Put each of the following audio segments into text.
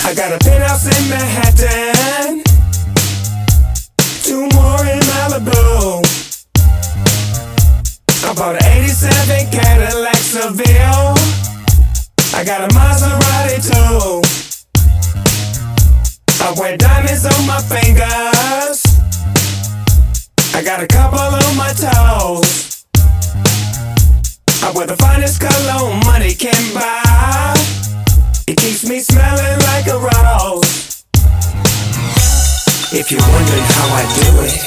I got a penthouse in Manhattan, 2 more in Malibu. I bought an 87 Cadillac Seville. I got a Maserati too. I wear diamonds on my fingers. I got a couple on my toes. I wear the finest cologne money can buy. It keeps me smelling like a rose. If you're wondering how I do it,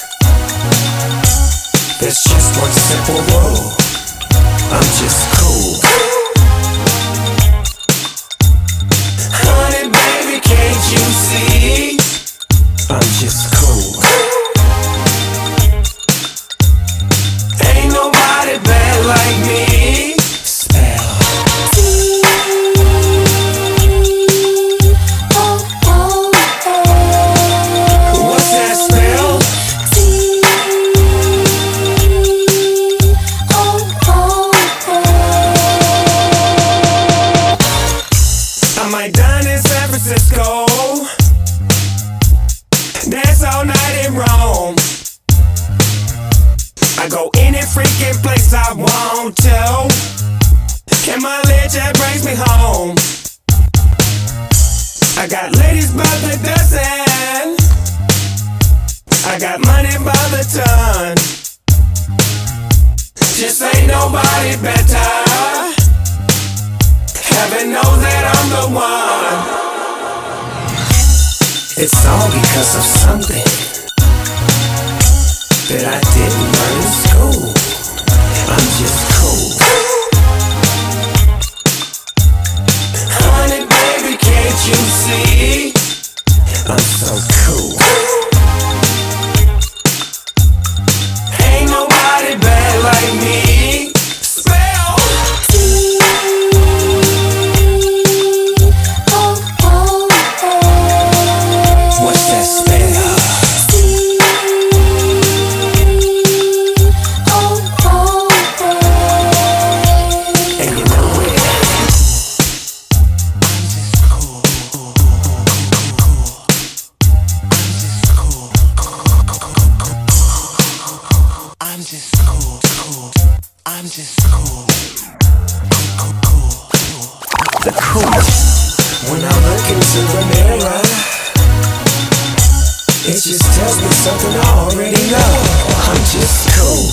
there's just one simple rule. I'm just cool. Honey, baby, can't you see? I'm just cool. Ain't nobody bad like me. Spell what's that spell? I might dine in San Francisco, dance all night in Rome. I go any freaking place I want to, and my leisure brings me home. I got ladies by the dozen, I got money by the ton. Just ain't nobody better. Heaven knows that I'm the one. It's all because of something that I didn't learn in school. I'm just cool. Honey, baby, can't you see? I'm so cool. Ain't nobody bad like me. Spell what's that spell? And you know it. I'm just cool. I'm just cool. The coolest. When I look into the mirror, it just tells me something I already know. I'm just cool.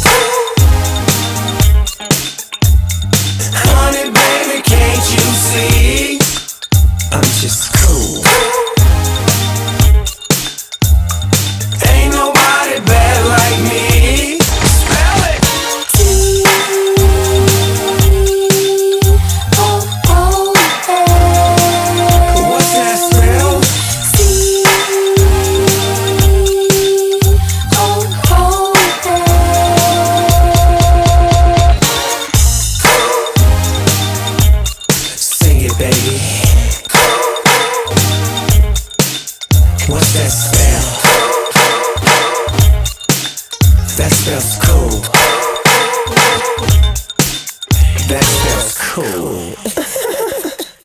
Honey, baby, can't you see? I'm just cool. Ain't nobody bad like me. Spell it. What's that spell? Sing it, baby. What's that spell? That spells cool. That spells cool.